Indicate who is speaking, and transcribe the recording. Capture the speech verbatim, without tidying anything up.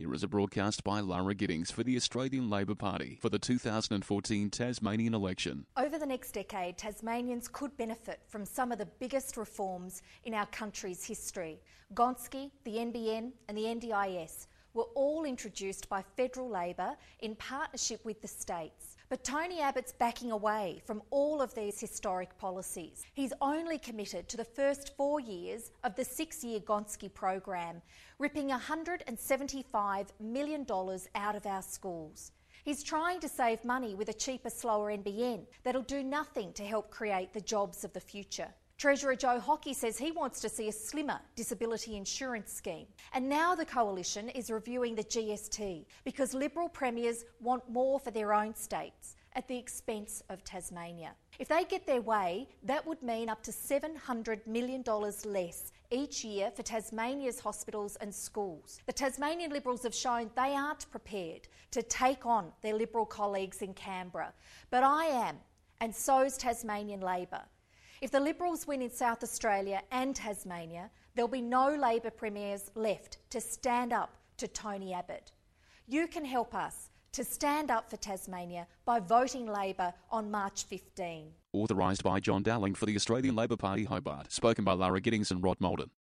Speaker 1: Tasmania is a broadcast by Lara Giddings for the Australian Labor Party for the two thousand fourteen Tasmanian election.
Speaker 2: Over the next decade, Tasmanians could benefit from some of the biggest reforms in our country's history. Gonski, the N B N and the N D I S were all introduced by federal Labor in partnership with the states. But Tony Abbott's backing away from all of these historic policies. He's only committed to the first four years of the six-year Gonski program, ripping one hundred seventy-five million dollars out of our schools. He's trying to save money with a cheaper, slower N B N that'll do nothing to help create the jobs of the future. Treasurer Joe Hockey says he wants to see a slimmer disability insurance scheme. And now the Coalition is reviewing the G S T because Liberal premiers want more for their own states at the expense of Tasmania. If they get their way, that would mean up to seven hundred million dollars less each year for Tasmania's hospitals and schools. The Tasmanian Liberals have shown they aren't prepared to take on their Liberal colleagues in Canberra. But I am, and so's Tasmanian Labor. If the Liberals win in South Australia and Tasmania, there'll be no Labor premiers left to stand up to Tony Abbott. You can help us to stand up for Tasmania by voting Labor on March fifteenth.
Speaker 1: Authorised by John Dowling for the Australian Labor Party, Hobart. Spoken by Lara Giddings and Rod Malden.